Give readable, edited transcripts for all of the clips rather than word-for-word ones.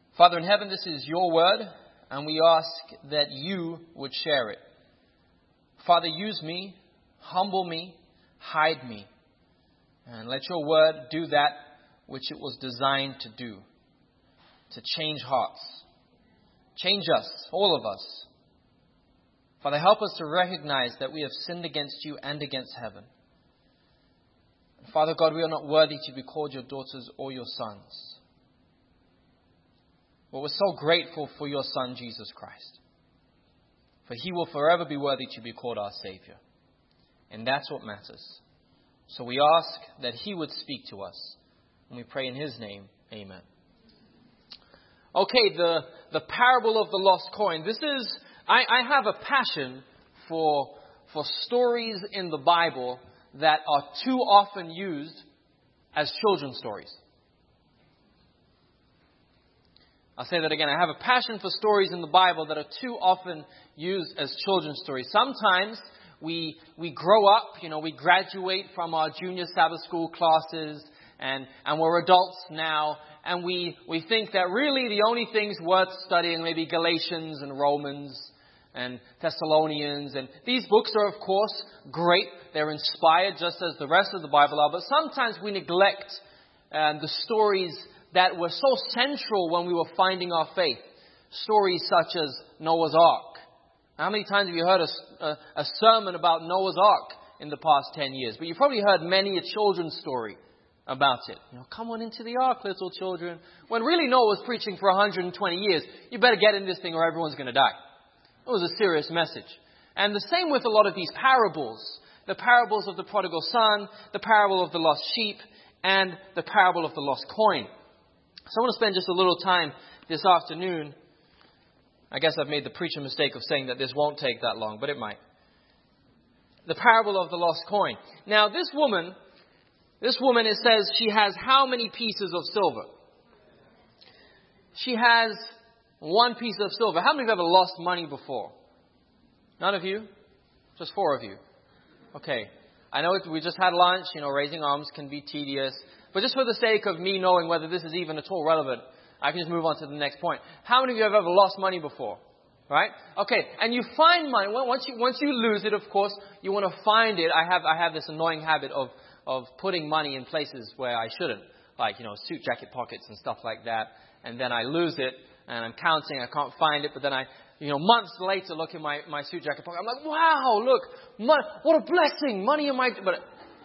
Father in heaven, this is your word, and we ask that you would share it. Father, use me, humble me, hide me, and let your word do that which it was designed to do, to change hearts. Change us, all of us. Father, help us to recognize that we have sinned against you and against heaven. Father God, we are not worthy to be called your daughters or your sons. But we're so grateful for your Son, Jesus Christ. For he will forever be worthy to be called our Savior. And that's what matters. So we ask that he would speak to us. And we pray in his name, amen. Okay, the parable of the lost coin. I have a passion for stories in the Bible that are too often used as children's stories. I'll say that again. I have a passion for stories in the Bible that are too often used as children's stories. Sometimes we grow up, we graduate from our junior Sabbath school classes and we're adults now, and we think that really the only things worth studying may be Galatians and Romans and Thessalonians. And these books are, of course, great. They're inspired just as the rest of the Bible are. But sometimes we neglect the stories that were so central when we were finding our faith. Stories such as Noah's Ark. How many times have you heard a sermon about Noah's Ark in the past 10 years? But you've probably heard many a children's story about it. Come on into the ark, little children. When really Noah was preaching for 120 years. You better get in this thing or everyone's going to die. It was a serious message. And the same with a lot of these parables. The parables of the prodigal son, the parable of the lost sheep, and the parable of the lost coin. So I want to spend just a little time this afternoon. I guess I've made the preacher mistake of saying that this won't take that long, but it might. The parable of the lost coin. Now this woman, it says she has how many pieces of silver? She has one piece of silver. How many of you have ever lost money before? None of you? Just 4 of you. Okay. I know we just had lunch. Raising arms can be tedious. But just for the sake of me knowing whether this is even at all relevant, I can just move on to the next point. How many of you have ever lost money before? Right? Okay. And you find money. Once you lose it, of course, you want to find it. I have this annoying habit of putting money in places where I shouldn't. Like, suit jacket pockets and stuff like that. And then I lose it. And I'm counting. I can't find it. But then months later, look in my suit jacket pocket. I'm like, wow, look. What a blessing. Money in my... But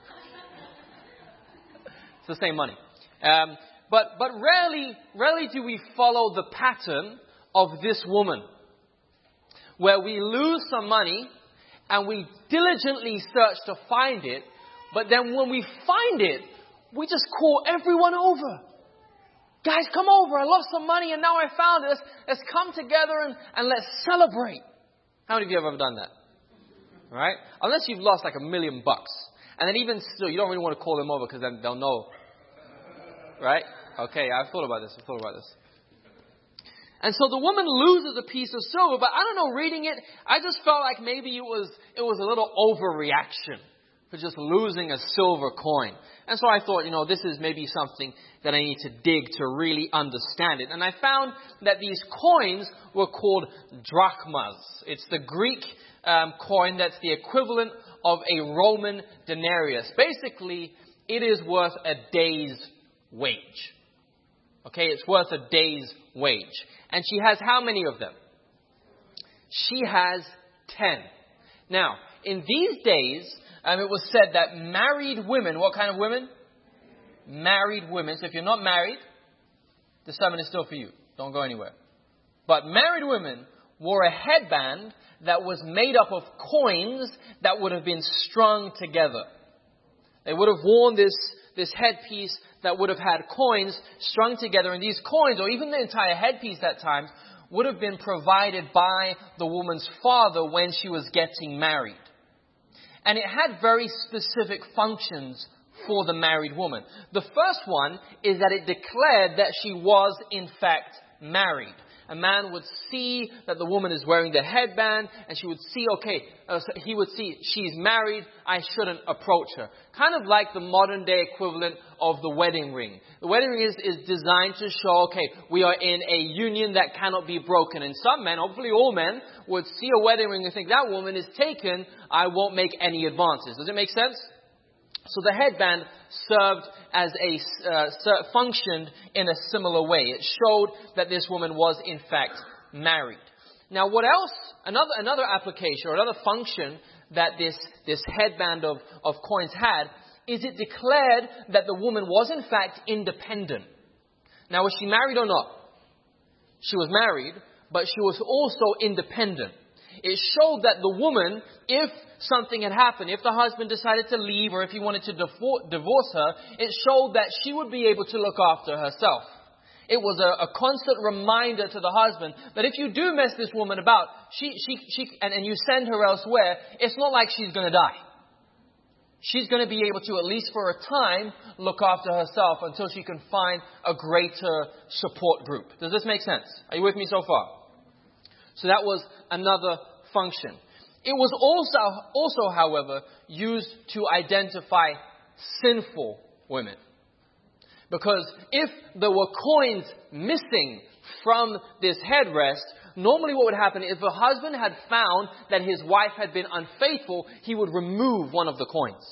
it's the same money. But rarely do we follow the pattern of this woman, where we lose some money and we diligently search to find it, but then when we find it, we just call everyone over. Guys, come over. I lost some money and now I found it. Let's come together and let's celebrate. How many of you have ever done that? Right? Unless you've lost like $1 million. And then even still, you don't really want to call them over because then they'll know. Right? Okay, I've thought about this. And so the woman loses a piece of silver, but I don't know, reading it, I just felt like maybe it was a little overreaction for just losing a silver coin. And so I thought, this is maybe something that I need to dig to really understand it. And I found that these coins were called drachmas. It's the Greek coin that's the equivalent of a Roman denarius. Basically, it is worth a day's wage. Okay, it's worth a day's wage. And she has how many of them? She has 10. Now, in these days, it was said that married women, what kind of women? Married women. So if you're not married, the sermon is still for you. Don't go anywhere. But married women wore a headband that was made up of coins that would have been strung together. They would have worn this headpiece that would have had coins strung together. And these coins, or even the entire headpiece at times, would have been provided by the woman's father when she was getting married. And it had very specific functions for the married woman. The first one is that it declared that she was in fact married. a man would see that the woman is wearing the headband, and she would see, he would see she's married, I shouldn't approach her. Kind of like the modern day equivalent of the wedding ring. The wedding ring is designed to show, we are in a union that cannot be broken. And some men, hopefully all men, would see a wedding ring and think, that woman is taken, I won't make any advances. Does it make sense? So the headband served as functioned in a similar way. It showed that this woman was in fact married. Now what else, another application or another function that this headband of coins had, is it declared that the woman was in fact independent. Now was she married or not? She was married, but she was also independent. It showed that the woman, if something had happened, if the husband decided to leave or if he wanted to divorce her, it showed that she would be able to look after herself. It was a constant reminder to the husband that if you do mess this woman about, and you send her elsewhere, it's not like she's going to die. She's going to be able to, at least for a time, look after herself until she can find a greater support group. Does this make sense? Are you with me so far? So that was another function. It was also, however, used to identify sinful women. Because if there were coins missing from this headrest, normally what would happen, if a husband had found that his wife had been unfaithful, he would remove one of the coins.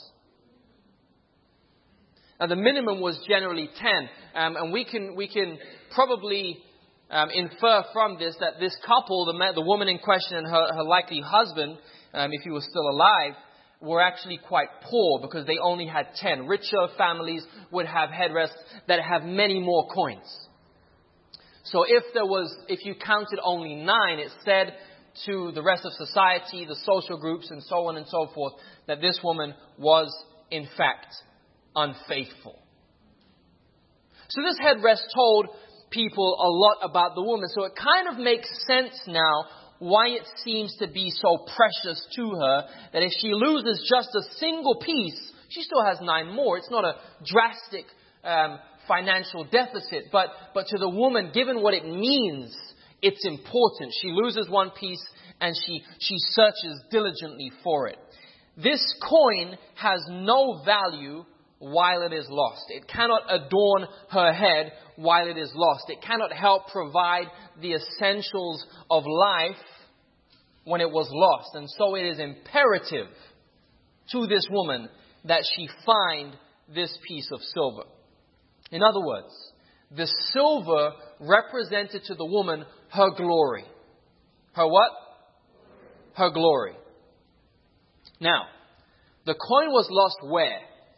Now the minimum was generally 10, and we can probably infer from this that this couple, the woman in question and her likely husband, if he was still alive, were actually quite poor because they only had 10. Richer families would have headrests that have many more coins. So if you counted only 9, it said to the rest of society, the social groups and so on and so forth, that this woman was in fact unfaithful. So this headrest told people a lot about the woman. So it kind of makes sense now why it seems to be so precious to her that if she loses just a single piece, she still has 9 more. It's not a drastic financial deficit, but to the woman, given what it means, it's important. She loses one piece and she searches diligently for it. This coin has no value while it is lost. It cannot adorn her head while it is lost. It cannot help provide the essentials of life when it was lost. And so it is imperative to this woman that she find this piece of silver. In other words, the silver represented to the woman her glory. Her what? Her glory. Now, the coin was lost where?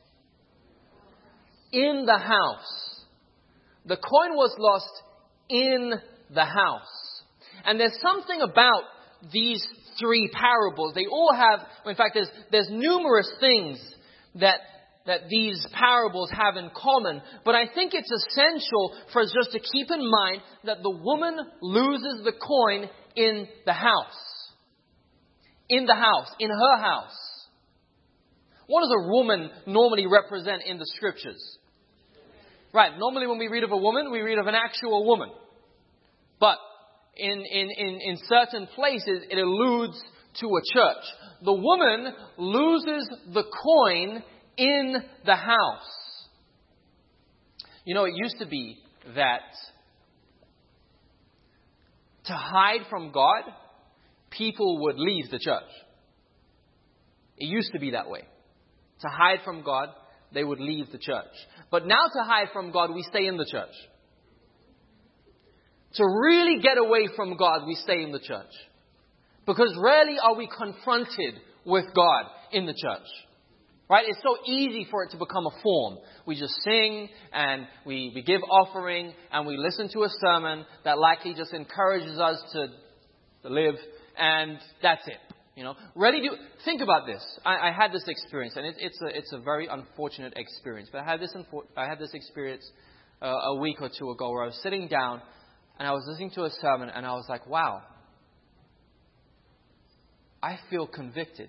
In the house. The coin was lost in the house. And there's something about these 3 parables. They all have, in fact, there's numerous things that these parables have in common. But I think it's essential for us just to keep in mind that the woman loses the coin in the house. In the house. In her house. What does a woman normally represent in the scriptures? Right, normally when we read of a woman, we read of an actual woman. But in certain places, it alludes to a church. The woman loses the coin in the house. You know, it used to be that to hide from God, people would leave the church. It used to be that way. To hide from God, they would leave the church. But now to hide from God, we stay in the church. To really get away from God, we stay in the church. Because rarely are we confronted with God in the church. Right? It's so easy for it to become a form. We just sing and we give offering and we listen to a sermon that likely just encourages us to live, and that's it. You know, think about this. I had this experience, and it's a very unfortunate experience. But I had this experience a week or 2 ago where I was sitting down and I was listening to a sermon and I was like, wow, I feel convicted.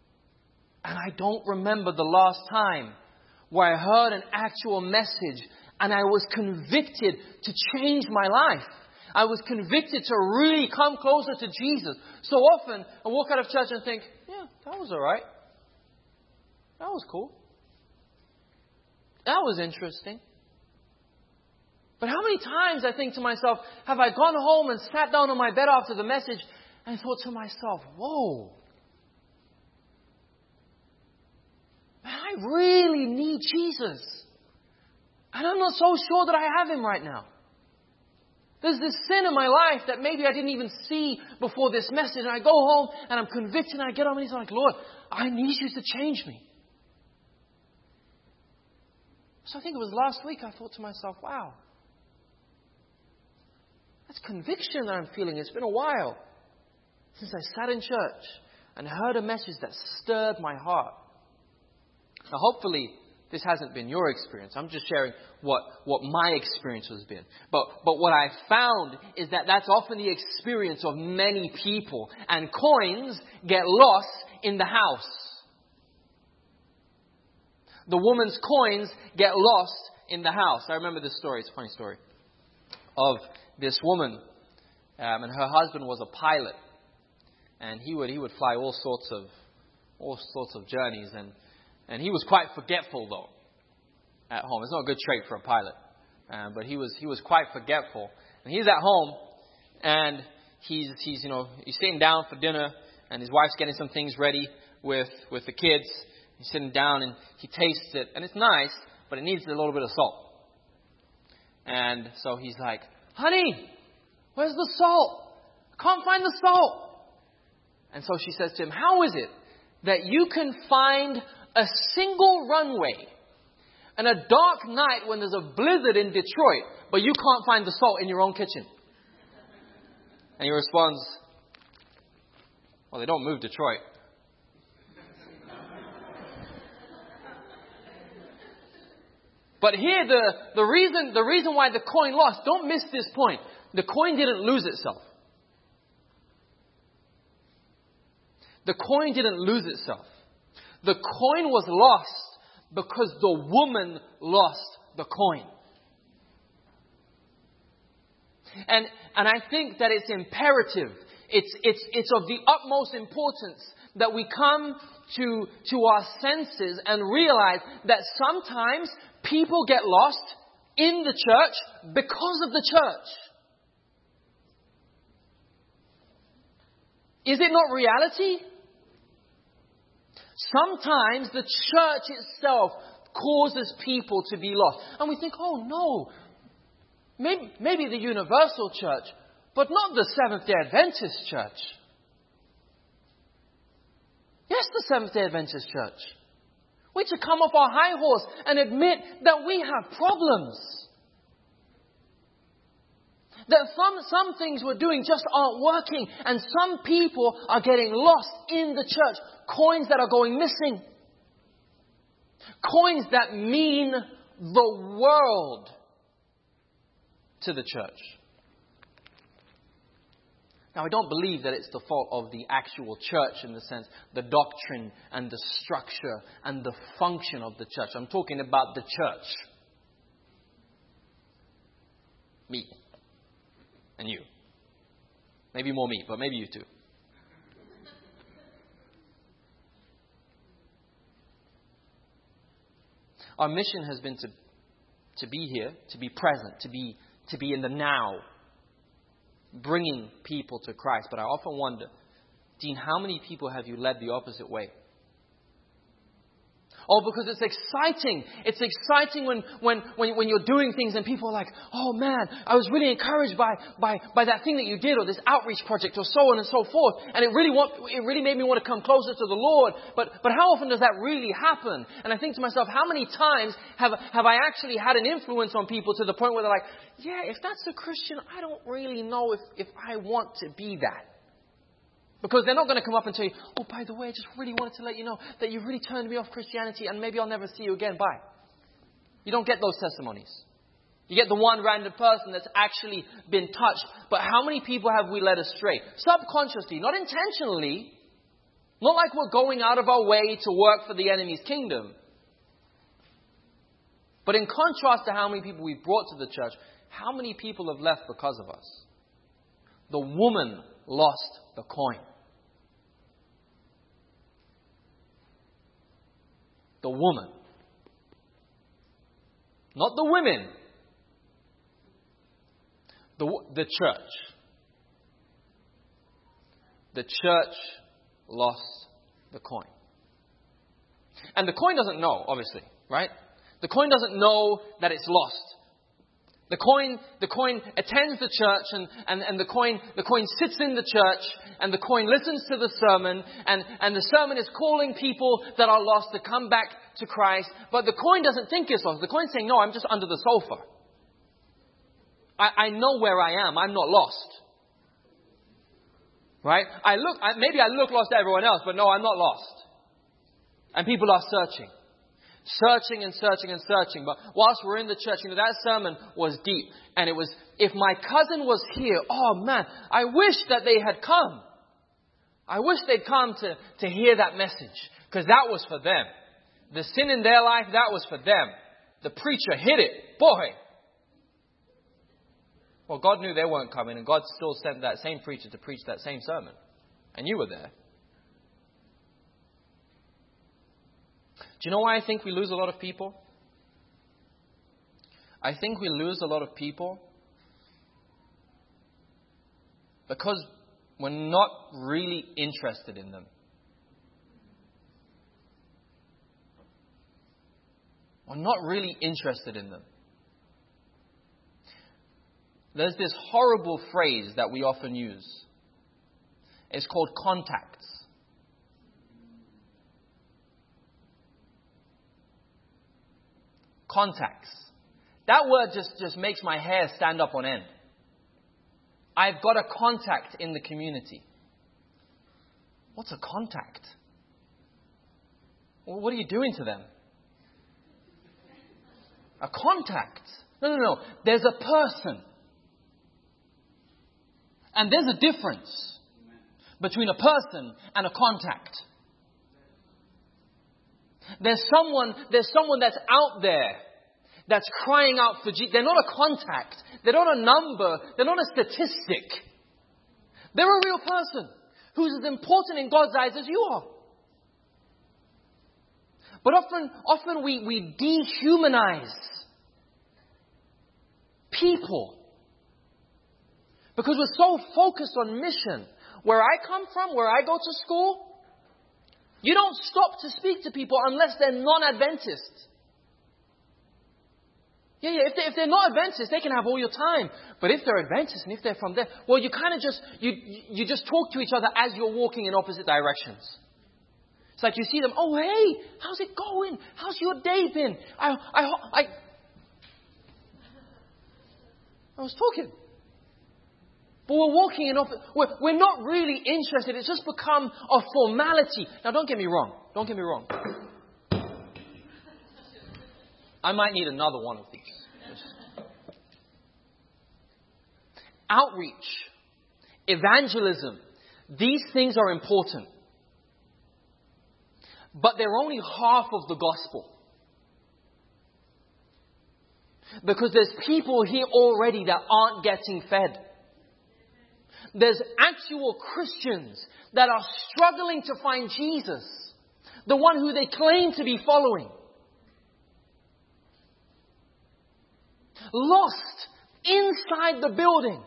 And I don't remember the last time where I heard an actual message And I was convicted to change my life. I was convicted to really come closer to Jesus. So often, I walk out of church and think, yeah, that was all right. That was cool. That was interesting. But how many times I think to myself, have I gone home and sat down on my bed after the message and thought to myself, whoa, man, I really need Jesus. And I'm not so sure that I have Him right now. There's this sin in my life that maybe I didn't even see before this message. And I go home and I'm convicted and I get on my knees and I'm like, Lord, I need you to change me. So I think it was last week I thought to myself, wow, that's conviction that I'm feeling. It's been a while since I sat in church and heard a message that stirred my heart. Now hopefully this hasn't been your experience. I'm just sharing what my experience has been. But what I found is that that's often the experience of many people. And coins get lost in the house. The woman's coins get lost in the house. I remember this story. It's a funny story. Of this woman. And her husband was a pilot. And he would fly all sorts of journeys. And he was quite forgetful, though, at home. It's not a good trait for a pilot. But he was quite forgetful. And he's at home, and he's sitting down for dinner, and his wife's getting some things ready with the kids. He's sitting down, and he tastes it, and it's nice, but it needs a little bit of salt. And so he's like, honey, where's the salt? I can't find the salt. And so she says to him, how is it that you can find a single runway and a dark night when there's a blizzard in Detroit, but you can't find the salt in your own kitchen? And he responds, well, they don't move Detroit. But here, the reason why the coin lost, don't miss this point. The coin didn't lose itself. The coin didn't lose itself. The coin was lost because the woman lost the coin. And I think that it's imperative. It's of the utmost importance that we come to our senses and realize that sometimes people get lost in the church because of the church. Is it not reality? Sometimes the church itself causes people to be lost. And we think, oh no, maybe the universal church, but not the Seventh-day Adventist church. Yes, the Seventh-day Adventist church. We need to come off our high horse and admit that we have problems. That some things we're doing just aren't working. And some people are getting lost in the church. Coins that are going missing. Coins that mean the world to the church. Now, I don't believe that it's the fault of the actual church in the sense, the doctrine and the structure and the function of the church. I'm talking about the church. Me. And you. Maybe more me, but maybe you too. Our mission has been to be here, to be present, to be in the now, bringing people to Christ. But I often wonder, Dean, how many people have you led the opposite way? Oh, because it's exciting. It's exciting when you're doing things and people are like, oh man, I was really encouraged by that thing that you did, or this outreach project, or so on and so forth. And it really made me want to come closer to the Lord. But how often does that really happen? And I think to myself, how many times have I actually had an influence on people to the point where they're like, yeah, if that's a Christian, I don't really know if I want to be that. Because they're not going to come up and tell you, oh, by the way, I just really wanted to let you know that you really turned me off Christianity and maybe I'll never see you again. Bye. You don't get those testimonies. You get the one random person that's actually been touched. But how many people have we led astray? Subconsciously, not intentionally. Not like we're going out of our way to work for the enemy's kingdom. But in contrast to how many people we've brought to the church, how many people have left because of us? The woman lost the coin. The woman. Not the women. The church. The church lost the coin. And the coin doesn't know, obviously, right? The coin doesn't know that it's lost. The coin attends the church and the coin sits in the church and the coin listens to the sermon and the sermon is calling people that are lost to come back to Christ. But the coin doesn't think it's lost. The coin's saying, no, I'm just under the sofa. I know where I am. I'm not lost. Right? Maybe I look lost to everyone else, but no, I'm not lost. And people are searching. Searching and searching and searching. But whilst we're in the church, that sermon was deep. And it was, if my cousin was here, oh man, I wish that they had come. I wish they'd come to hear that message. Because that was for them. The sin in their life, that was for them. The preacher hit it. Boy. Well, God knew they weren't coming. And God still sent that same preacher to preach that same sermon. And you were there. Do you know why I think we lose a lot of people? I think we lose a lot of people because we're not really interested in them. We're not really interested in them. There's this horrible phrase that we often use. It's called contacts. Contacts. That word just makes my hair stand up on end. I've got a contact in the community. What's a contact? Well, what are you doing to them? A contact? No. There's a person. And there's a difference between a person and a contact. There's someone that's out there that's crying out for Jesus. They're not a contact. They're not a number. They're not a statistic. They're a real person who's as important in God's eyes as you are. But often we dehumanize people because we're so focused on mission. Where I come from, where I go to school, you don't stop to speak to people unless they're non-Adventists. Yeah, if they're not Adventists, they can have all your time. But if they're Adventists and if they're from there, well, you kind of you just talk to each other as you're walking in opposite directions. It's like you see them, oh, hey, how's it going? How's your day been? I was talking. But we're walking in opposite. We're not really interested. It's just become a formality. Now, don't get me wrong. I might need another one of these. Outreach, evangelism, these things are important. But they're only half of the gospel. Because there's people here already that aren't getting fed. There's actual Christians that are struggling to find Jesus, the one who they claim to be following. Lost inside the building.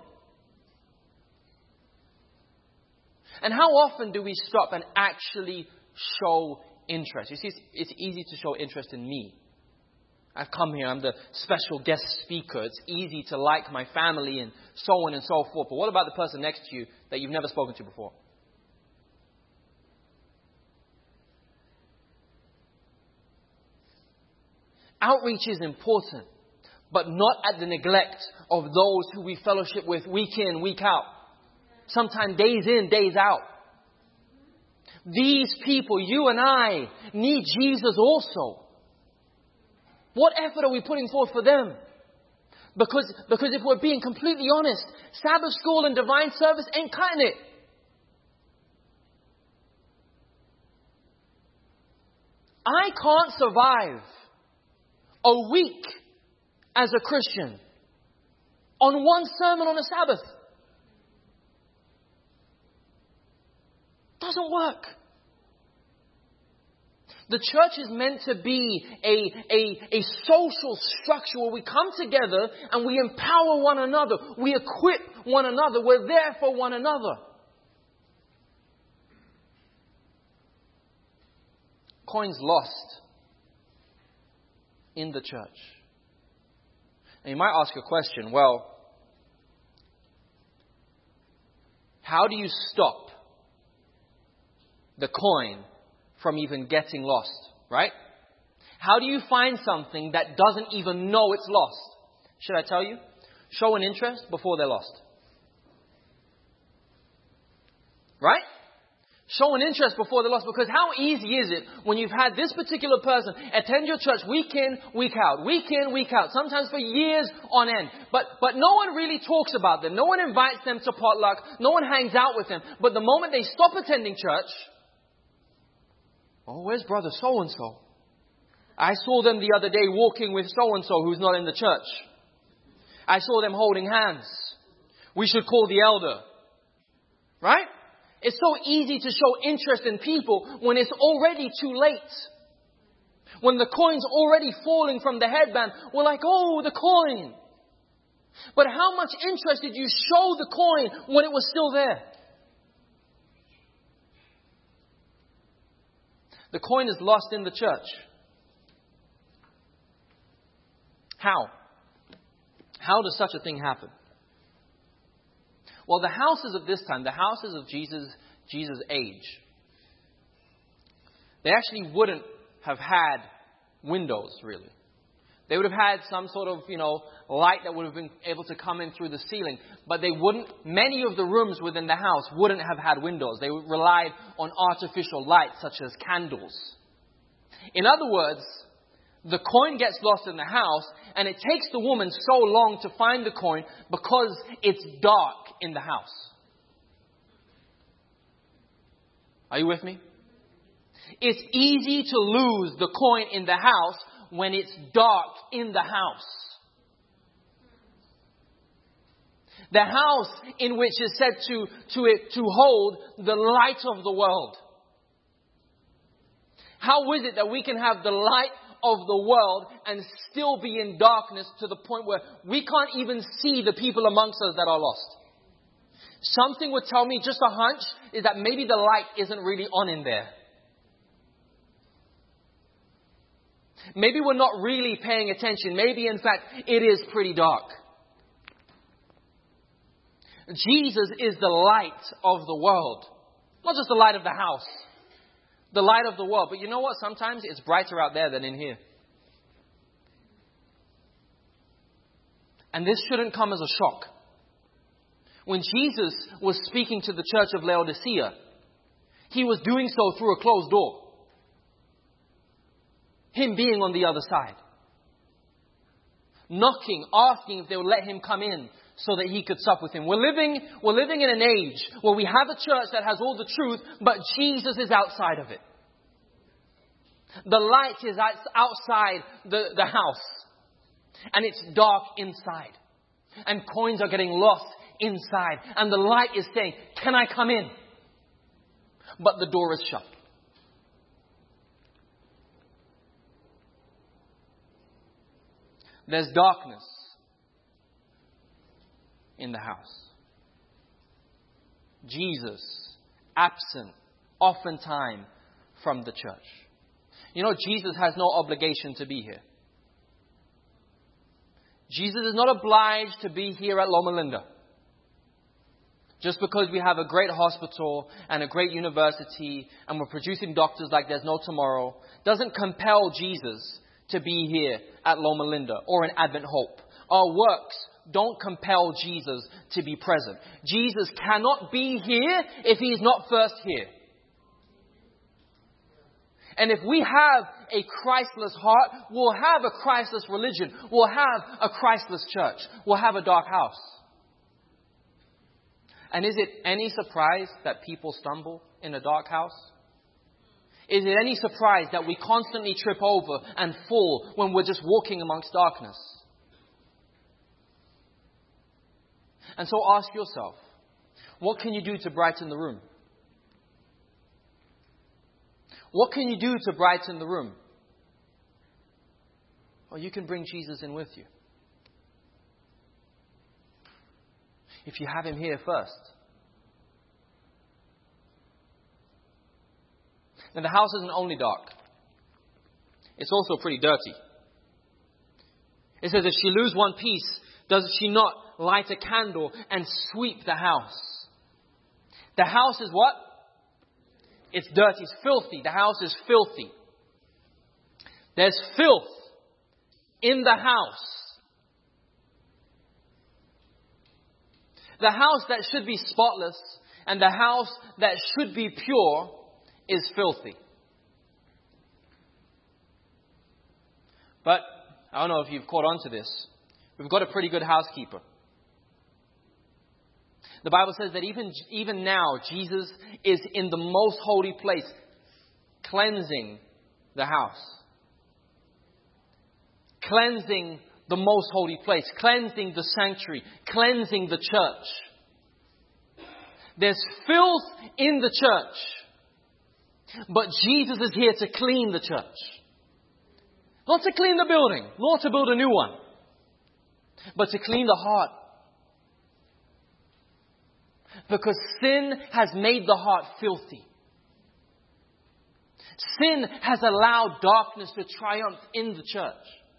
And how often do we stop and actually show interest? You see, it's easy to show interest in me. I've come here, I'm the special guest speaker. It's easy to like my family and so on and so forth. But what about the person next to you that you've never spoken to before? Outreach is important, but not at the neglect of those who we fellowship with week in, week out. Sometimes days in, days out. These people, you and I, need Jesus also. What effort are we putting forth for them? Because if we're being completely honest, Sabbath school and divine service ain't cutting it. I can't survive a week as a Christian on one sermon on a Sabbath. Doesn't work. The church is meant to be a social structure where we come together and we empower one another. We equip one another. We're there for one another. Coins lost in the church. And you might ask a question, well, how do you stop the coin from even getting lost, right? How do you find something that doesn't even know it's lost? Should I tell you? Show an interest before they're lost. Right? Show an interest before they're lost, because how easy is it when you've had this particular person attend your church week in, week out, sometimes for years on end. But no one really talks about them. No one invites them to potluck. No one hangs out with them. But the moment they stop attending church, oh, where's brother so-and-so? I saw them the other day walking with so-and-so who's not in the church. I saw them holding hands. We should call the elder. Right? It's so easy to show interest in people when it's already too late. When the coin's already falling from the headband, we're like, oh, the coin. But how much interest did you show the coin when it was still there? The coin is lost in the church. How? How does such a thing happen? Well, the houses of this time, the houses of Jesus' age, they actually wouldn't have had windows, really. They would have had some sort of, light that would have been able to come in through the ceiling. But many of the rooms within the house wouldn't have had windows. They relied on artificial light, such as candles. In other words, the coin gets lost in the house, and it takes the woman so long to find the coin because it's dark in the house. Are you with me? It's easy to lose the coin in the house when it's dark in the house. The house in which is said to hold the light of the world. How is it that we can have the light of the world and still be in darkness to the point where we can't even see the people amongst us that are lost? Something would tell me, just a hunch, is that maybe the light isn't really on in there. Maybe we're not really paying attention. Maybe, in fact, it is pretty dark. Jesus is the light of the world. Not just the light of the house. The light of the world. But you know what? Sometimes it's brighter out there than in here. And this shouldn't come as a shock. When Jesus was speaking to the church of Laodicea, He was doing so through a closed door. Him being on the other side. Knocking, asking if they would let Him come in so that He could sup with Him. We're living in an age where we have a church that has all the truth, but Jesus is outside of it. The light is outside the house. And it's dark inside. And coins are getting lost inside. And the light is saying, can I come in? But the door is shut. There's darkness in the house. Jesus, absent, oftentimes, from the church. Jesus has no obligation to be here. Jesus is not obliged to be here at Loma Linda. Just because we have a great hospital and a great university and we're producing doctors like there's no tomorrow, doesn't compel Jesus to be here at Loma Linda or in Advent Hope. Our works don't compel Jesus to be present. Jesus cannot be here if He is not first here. And if we have a Christless heart, we'll have a Christless religion. We'll have a Christless church. We'll have a dark house. And is it any surprise that people stumble in a dark house? Is it any surprise that we constantly trip over and fall when we're just walking amongst darkness? And so ask yourself, what can you do to brighten the room? What can you do to brighten the room? Well, you can bring Jesus in with you. If you have Him here first. And the house isn't only dark. It's also pretty dirty. It says if she lose one piece, does she not light a candle and sweep the house? The house is what? It's dirty. It's filthy. The house is filthy. There's filth in the house. The house that should be spotless and the house that should be pure is filthy. But I don't know if you've caught on to this. We've got a pretty good housekeeper. The Bible says that even now, Jesus is in the most holy place, cleansing the house. Cleansing the most holy place. Cleansing the sanctuary. Cleansing the church. There's filth in the church. But Jesus is here to clean the church. Not to clean the building, nor to build a new one. But to clean the heart. Because sin has made the heart filthy. Sin has allowed darkness to triumph in the church.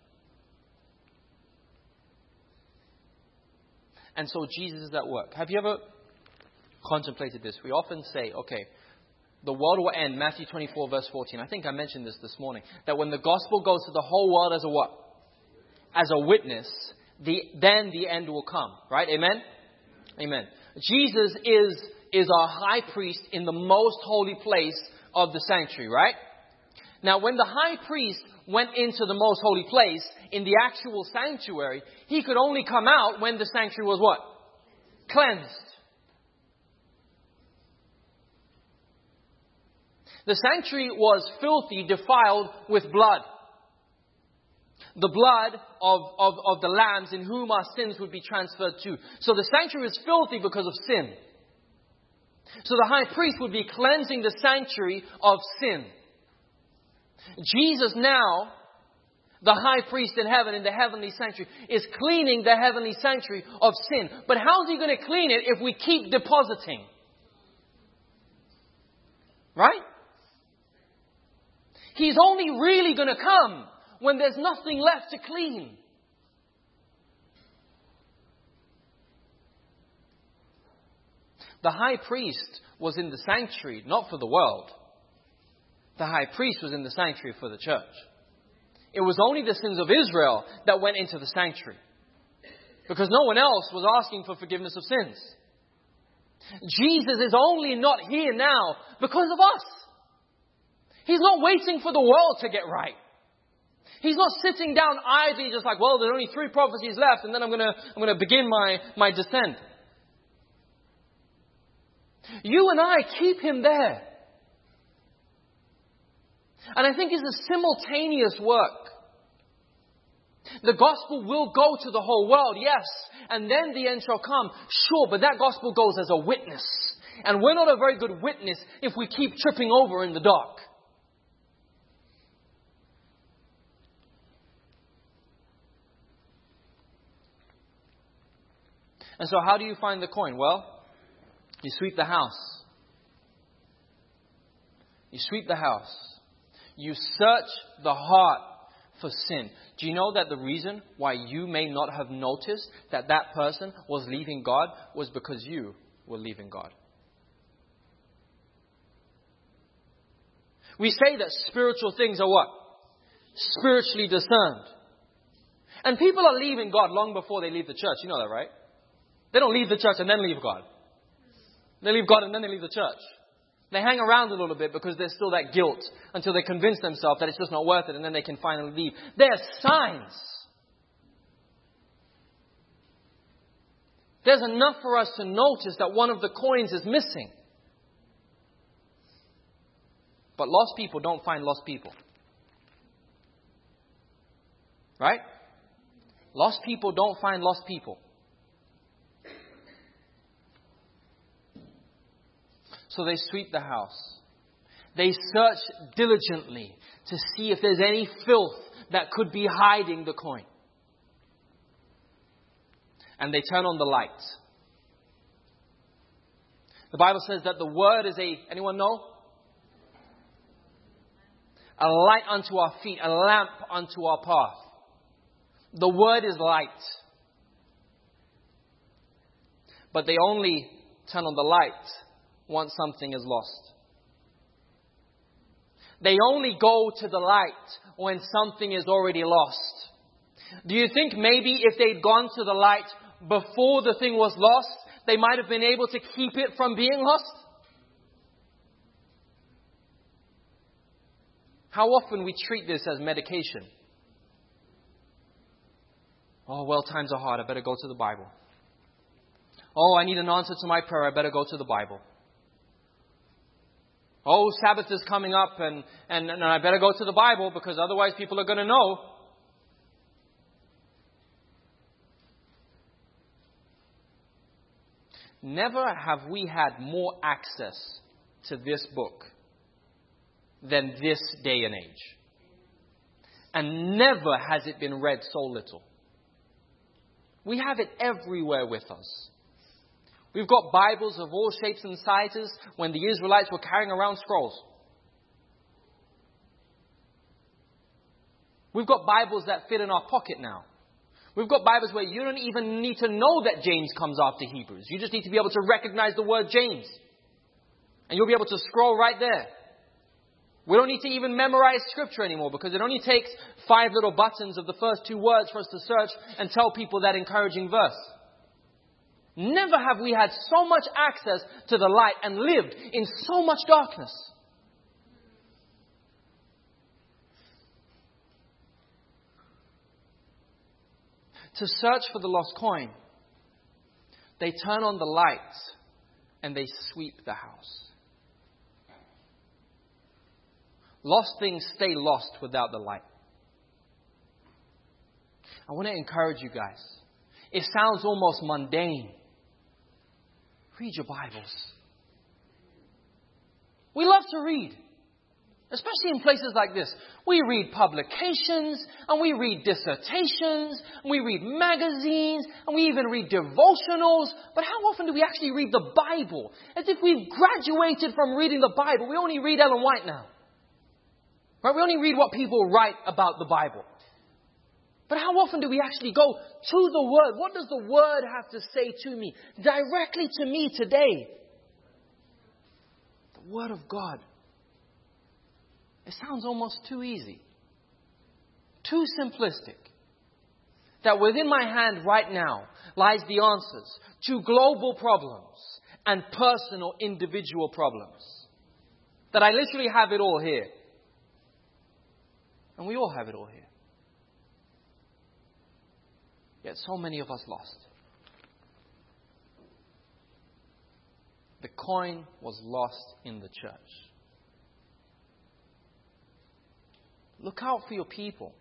And so Jesus is at work. Have you ever contemplated this? We often say, okay, the world will end, Matthew 24 verse 14. I think I mentioned this morning. That when the gospel goes to the whole world as a what? As a witness, then the end will come. Right? Amen? Amen. Jesus is our high priest in the most holy place of the sanctuary, right? Now, when the high priest went into the most holy place, in the actual sanctuary, he could only come out when the sanctuary was what? Cleansed. The sanctuary was filthy, defiled with blood. The blood of the lambs in whom our sins would be transferred to. So the sanctuary is filthy because of sin. So the high priest would be cleansing the sanctuary of sin. Jesus now, the high priest in heaven, in the heavenly sanctuary, is cleaning the heavenly sanctuary of sin. But how's He going to clean it if we keep depositing? Right? He's only really going to come when there's nothing left to clean. The high priest was in the sanctuary, not for the world. The high priest was in the sanctuary for the church. It was only the sins of Israel that went into the sanctuary. Because no one else was asking for forgiveness of sins. Jesus is only not here now because of us. He's not waiting for the world to get right. He's not sitting down idly just like, well, there's only 3 prophecies left and then I'm going to begin my descent. You and I keep Him there. And I think it's a simultaneous work. The gospel will go to the whole world, yes, and then the end shall come. Sure, but that gospel goes as a witness. And we're not a very good witness if we keep tripping over in the dark. And so how do you find the coin? Well, you sweep the house. You sweep the house. You search the heart for sin. Do you know that the reason why you may not have noticed that that person was leaving God was because you were leaving God? We say that spiritual things are what? Spiritually discerned. And people are leaving God long before they leave the church. You know that, right? They don't leave the church and then leave God. They leave God and then they leave the church. They hang around a little bit because there's still that guilt until they convince themselves that it's just not worth it and then they can finally leave. There's signs. There's enough for us to notice that one of the coins is missing. But lost people don't find lost people. Right? Lost people don't find lost people. So they sweep the house. They search diligently to see if there's any filth that could be hiding the coin. And they turn on the light. The Bible says that the word is anyone know? A light unto our feet, a lamp unto our path. The word is light. But they only turn on the light once something is lost. They only go to the light when something is already lost. Do you think maybe if they'd gone to the light before the thing was lost, they might have been able to keep it from being lost? How often we treat this as medication. Oh, well, times are hard. I better go to the Bible. Oh, I need an answer to my prayer. I better go to the Bible. Oh, Sabbath is coming up and I better go to the Bible because otherwise people are going to know. Never have we had more access to this book than this day and age. And never has it been read so little. We have it everywhere with us. We've got Bibles of all shapes and sizes when the Israelites were carrying around scrolls. We've got Bibles that fit in our pocket now. We've got Bibles where you don't even need to know that James comes after Hebrews. You just need to be able to recognize the word James. And you'll be able to scroll right there. We don't need to even memorize scripture anymore because it only takes 5 little buttons of the first 2 words for us to search and tell people that encouraging verse. Never have we had so much access to the light and lived in so much darkness. To search for the lost coin, they turn on the light and they sweep the house. Lost things stay lost without the light. I want to encourage you guys. It sounds almost mundane. Read your Bibles. We love to read, especially in places like this. We read publications, and we read dissertations, and we read magazines, and we even read devotionals. But how often do we actually read the Bible? As if we've graduated from reading the Bible. We only read Ellen White now. Right? We only read what people write about the Bible. But how often do we actually go to the Word? What does the Word have to say to me? Directly to me today. The Word of God. It sounds almost too easy. Too simplistic. That within my hand right now lies the answers to global problems and personal individual problems. That I literally have it all here. And we all have it all here. Yet so many of us lost. The coin was lost in the church. Look out for your people.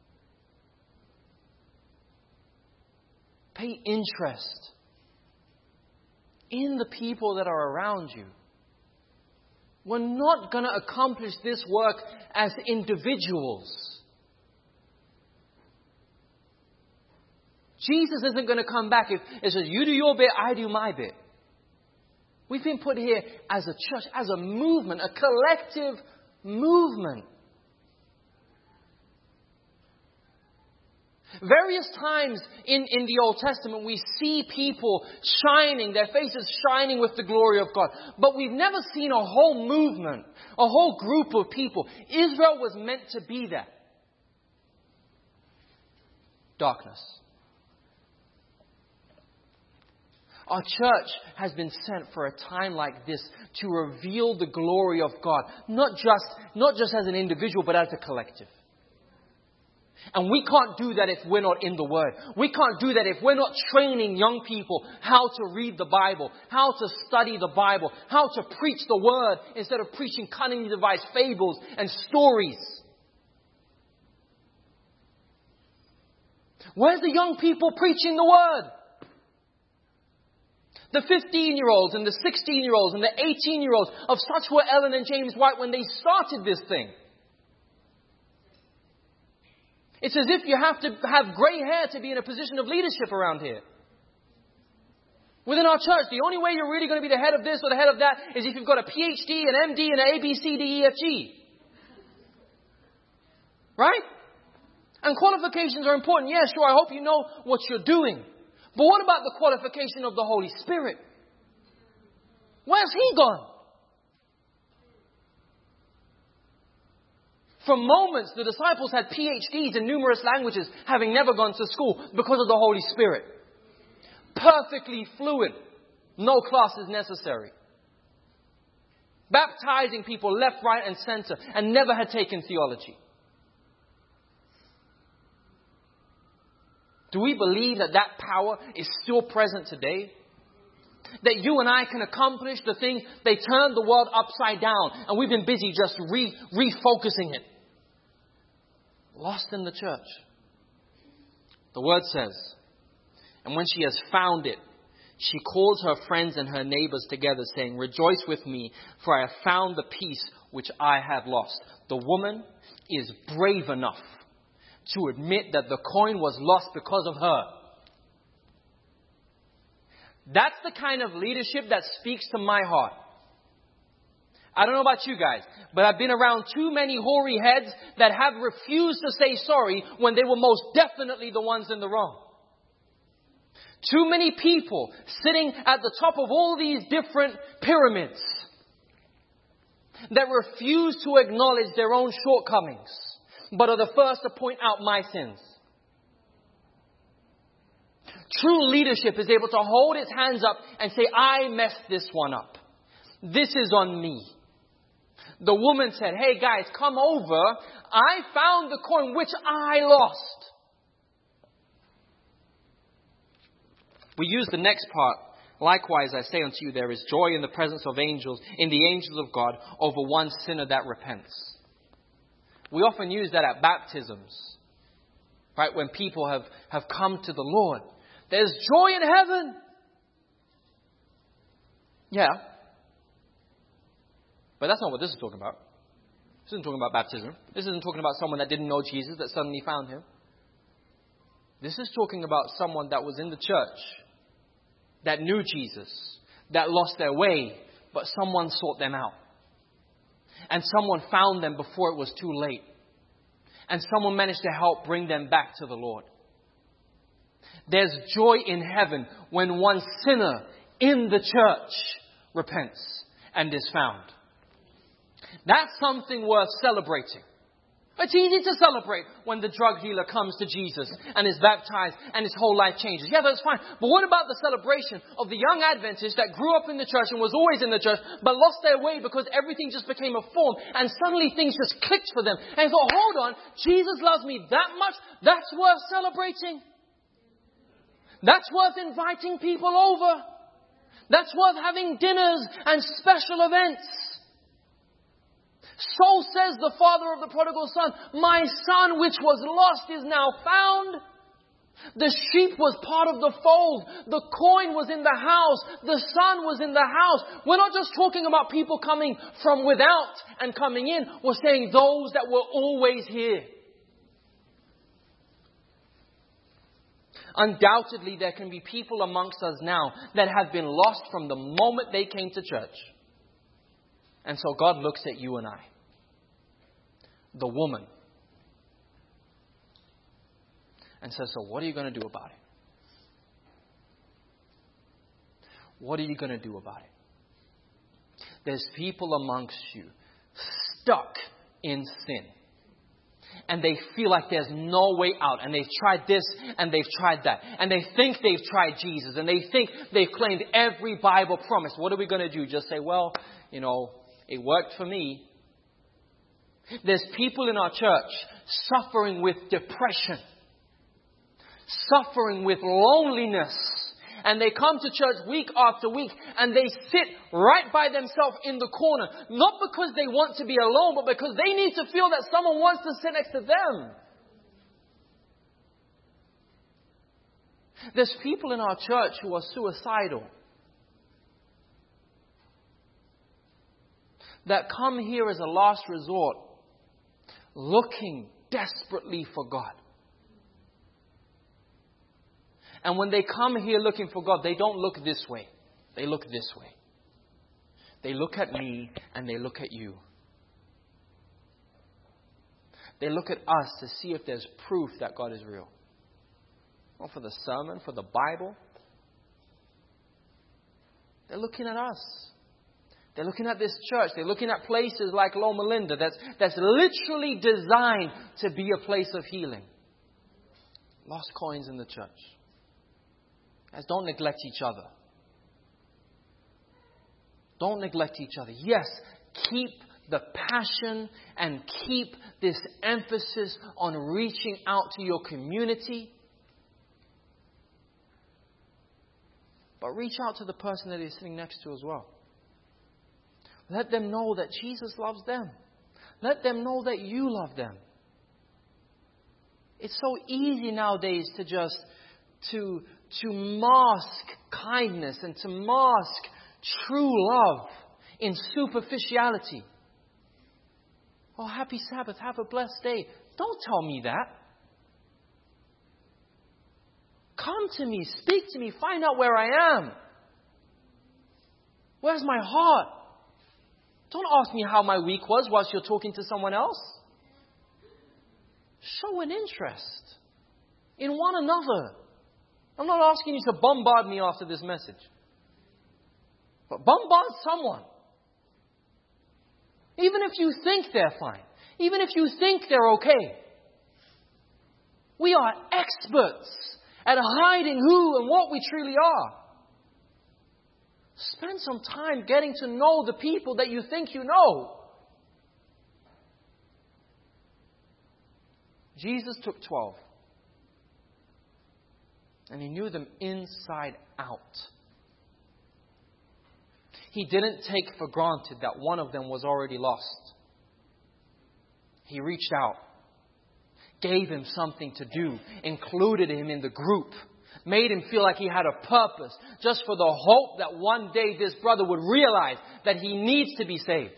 Pay interest in the people that are around you. We're not going to accomplish this work as individuals. Jesus isn't going to come back if it says, you do your bit, I do my bit. We've been put here as a church, as a movement, a collective movement. Various times in the Old Testament, we see people shining, their faces shining with the glory of God. But we've never seen a whole movement, a whole group of people. Israel was meant to be that. Darkness. Our church has been sent for a time like this to reveal the glory of God. Not just as an individual, but as a collective. And we can't do that if we're not in the Word. We can't do that if we're not training young people how to read the Bible, how to study the Bible, how to preach the Word instead of preaching cunningly devised fables and stories. Where's the young people preaching the Word? The 15-year-olds and the 16-year-olds and the 18-year-olds of such were Ellen and James White when they started this thing. It's as if you have to have grey hair to be in a position of leadership around here. Within our church, the only way you're really going to be the head of this or the head of that is if you've got a PhD, an MD, and an A, B, C, D, E, F, G. Right? And qualifications are important. Yeah, sure, I hope you know what you're doing. But what about the qualification of the Holy Spirit? Where's He gone? For moments, the disciples had PhDs in numerous languages, having never gone to school because of the Holy Spirit. Perfectly fluent. No classes necessary. Baptizing people left, right, and center, and never had taken theology. Do we believe that that power is still present today? That you and I can accomplish the things, they turned the world upside down, and we've been busy just refocusing it. Lost in the church. The Word says, and when she has found it, she calls her friends and her neighbors together, saying, "Rejoice with me, for I have found the peace which I had lost." The woman is brave enough to admit that the coin was lost because of her. That's the kind of leadership that speaks to my heart. I don't know about you guys, but I've been around too many hoary heads that have refused to say sorry when they were most definitely the ones in the wrong. Too many people sitting at the top of all these different pyramids that refuse to acknowledge their own shortcomings, but are the first to point out my sins. True leadership is able to hold its hands up and say, I messed this one up. This is on me. The woman said, hey guys, come over. I found the coin which I lost. We use the next part. Likewise, I say unto you, there is joy in the presence of angels, in the angels of God, over one sinner that repents. We often use that at baptisms, right? When people have come to the Lord. There's joy in heaven. Yeah. But that's not what this is talking about. This isn't talking about baptism. This isn't talking about someone that didn't know Jesus, that suddenly found Him. This is talking about someone that was in the church, that knew Jesus, that lost their way, but someone sought them out. And someone found them before it was too late. And someone managed to help bring them back to the Lord. There's joy in heaven when one sinner in the church repents and is found. That's something worth celebrating. It's easy to celebrate when the drug dealer comes to Jesus and is baptized and his whole life changes. Yeah, that's fine. But what about the celebration of the young Adventist that grew up in the church and was always in the church but lost their way because everything just became a form and suddenly things just clicked for them and thought, hold on, Jesus loves me that much? That's worth celebrating. That's worth inviting people over. That's worth having dinners and special events. So says the father of the prodigal son, my son which was lost is now found. The sheep was part of the fold. The coin was in the house. The son was in the house. We're not just talking about people coming from without and coming in. We're saying those that were always here. Undoubtedly, there can be people amongst us now that have been lost from the moment they came to church. And so God looks at you and I. The woman. And says, so what are you going to do about it? What are you going to do about it? There's people amongst you stuck in sin. And they feel like there's no way out. And they've tried this and they've tried that. And they think they've tried Jesus. And they think they've claimed every Bible promise. What are we going to do? Just say, well, it worked for me. There's people in our church suffering with depression, suffering with loneliness. And they come to church week after week and they sit right by themselves in the corner. Not because they want to be alone, but because they need to feel that someone wants to sit next to them. There's people in our church who are suicidal, that come here as a last resort, looking desperately for God. And when they come here looking for God, they don't look this way. They look this way. They look at me and they look at you. They look at us to see if there's proof that God is real. Not for the sermon, for the Bible. They're looking at us. They're looking at this church. They're looking at places like Loma Linda that's literally designed to be a place of healing. Lost coins in the church. Guys, don't neglect each other. Don't neglect each other. Yes, keep the passion and keep this emphasis on reaching out to your community. But reach out to the person that you're sitting next to as well. Let them know that Jesus loves them. Let them know that you love them. It's so easy nowadays to just to mask kindness and to mask true love in superficiality. Oh, happy Sabbath, have a blessed day. Don't tell me that. Come to me, speak to me, find out where I am. Where's my heart? Don't ask me how my week was whilst you're talking to someone else. Show an interest in one another. I'm not asking you to bombard me after this message. But bombard someone. Even if you think they're fine. Even if you think they're okay. We are experts at hiding who and what we truly are. Spend some time getting to know the people that you think you know. Jesus took 12. And He knew them inside out. He didn't take for granted that one of them was already lost. He reached out, gave him something to do, included him in the group, made him feel like he had a purpose, just for the hope that one day this brother would realize that he needs to be saved.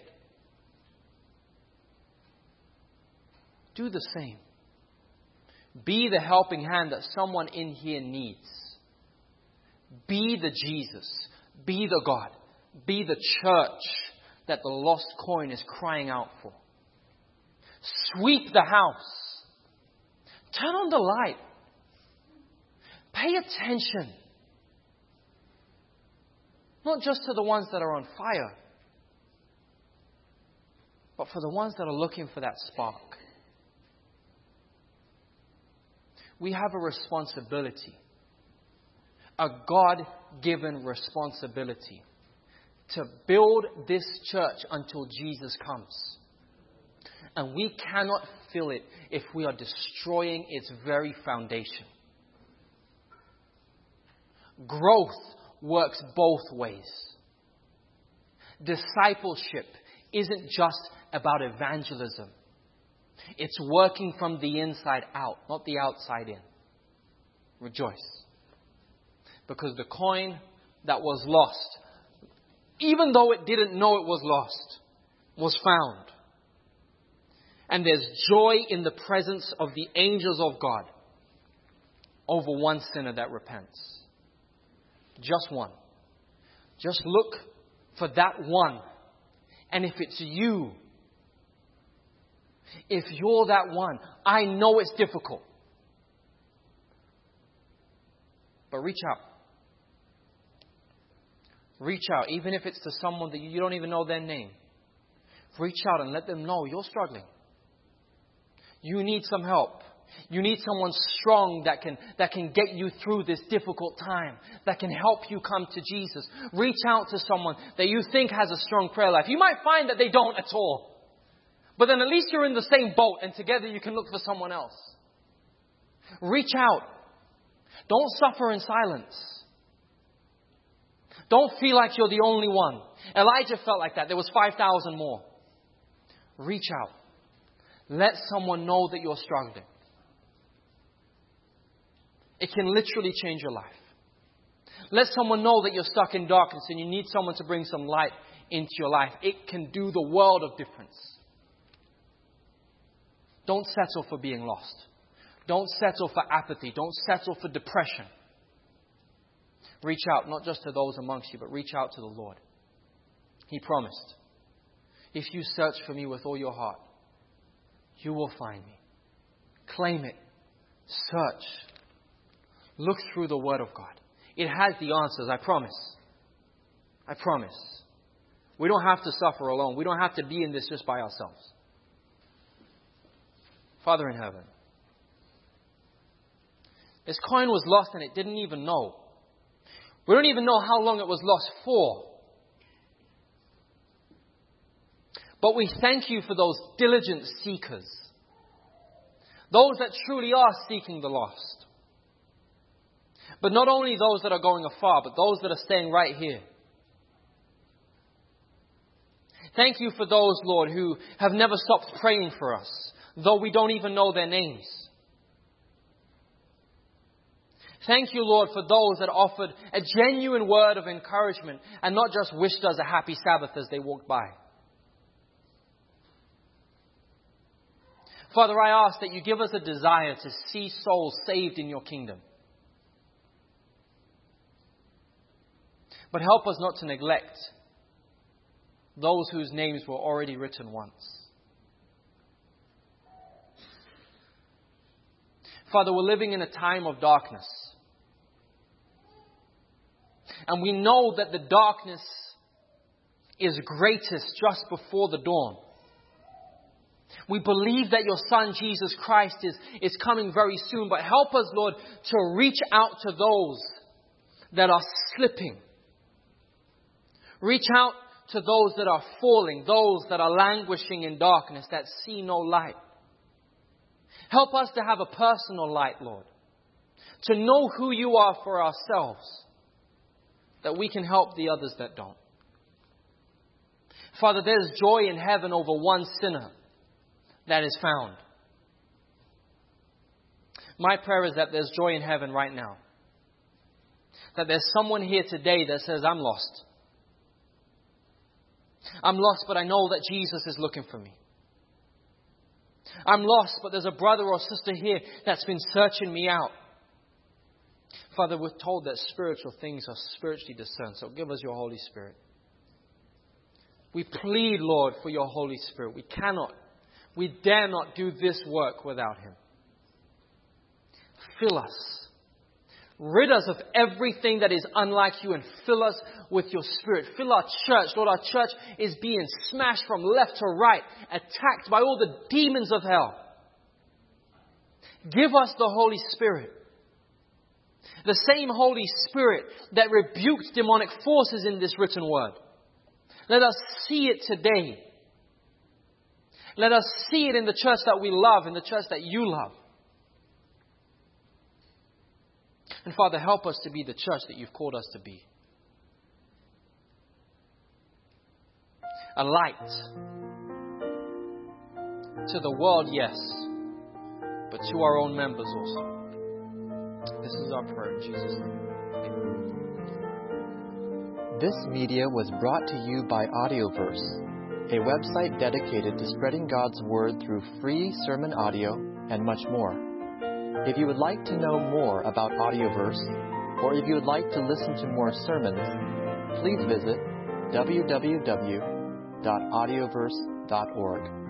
Do the same. Be the helping hand that someone in here needs. Be the Jesus. Be the God. Be the church that the lost coin is crying out for. Sweep the house. Turn on the light. Pay attention. Not just to the ones that are on fire, but for the ones that are looking for that spark. We have a responsibility, a God-given responsibility to build this church until Jesus comes. And we cannot fill it if we are destroying its very foundation. Growth works both ways. Discipleship isn't just about evangelism. It's working from the inside out, not the outside in. Rejoice. Because the coin that was lost, even though it didn't know it was lost, was found. And there's joy in the presence of the angels of God over one sinner that repents. Just one. Just look for that one. And if it's you, if you're that one, I know it's difficult. But reach out. Reach out, even if it's to someone that you don't even know their name. Reach out and let them know you're struggling. You need some help. You need someone strong that can get you through this difficult time, that can help you come to Jesus. Reach out to someone that you think has a strong prayer life. You might find that they don't at all. But then at least you're in the same boat and together you can look for someone else. Reach out. Don't suffer in silence. Don't feel like you're the only one. Elijah felt like that. There was 5,000 more. Reach out. Let someone know that you're struggling. It can literally change your life. Let someone know that you're stuck in darkness and you need someone to bring some light into your life. It can do the world of difference. Don't settle for being lost. Don't settle for apathy. Don't settle for depression. Reach out, not just to those amongst you, but reach out to the Lord. He promised, if you search for me with all your heart, you will find me. Claim it. Search. Look through the Word of God. It has the answers, I promise. I promise. We don't have to suffer alone. We don't have to be in this just by ourselves. Father in heaven, this coin was lost and it didn't even know. We don't even know how long it was lost for. But we thank you for those diligent seekers. Those that truly are seeking the lost. But not only those that are going afar, but those that are staying right here. Thank you for those, Lord, who have never stopped praying for us, though we don't even know their names. Thank you, Lord, for those that offered a genuine word of encouragement and not just wished us a happy Sabbath as they walked by. Father, I ask that you give us a desire to see souls saved in your kingdom. But help us not to neglect those whose names were already written once. Father, we're living in a time of darkness. And we know that the darkness is greatest just before the dawn. We believe that your Son, Jesus Christ, is coming very soon. But help us, Lord, to reach out to those that are slipping. Reach out to those that are falling, those that are languishing in darkness, that see no light. Help us to have a personal light, Lord. To know who you are for ourselves, that we can help the others that don't. Father, there's joy in heaven over one sinner that is found. My prayer is that there's joy in heaven right now. That there's someone here today that says, I'm lost. I'm lost, but I know that Jesus is looking for me. I'm lost, but there's a brother or sister here that's been searching me out. Father, we're told that spiritual things are spiritually discerned, so give us your Holy Spirit. We plead, Lord, for your Holy Spirit. We dare not do this work without Him. Fill us. Rid us of everything that is unlike you and fill us with your Spirit. Fill our church. Lord, our church is being smashed from left to right, attacked by all the demons of hell. Give us the Holy Spirit. The same Holy Spirit that rebuked demonic forces in this written word. Let us see it today. Let us see it in the church that we love, in the church that you love. And Father, help us to be the church that you've called us to be. A light to the world, yes, but to our own members also. This is our prayer in Jesus' name. This media was brought to you by Audioverse, a website dedicated to spreading God's Word through free sermon audio and much more. If you would like to know more about Audioverse, or if you would like to listen to more sermons, please visit www.audioverse.org.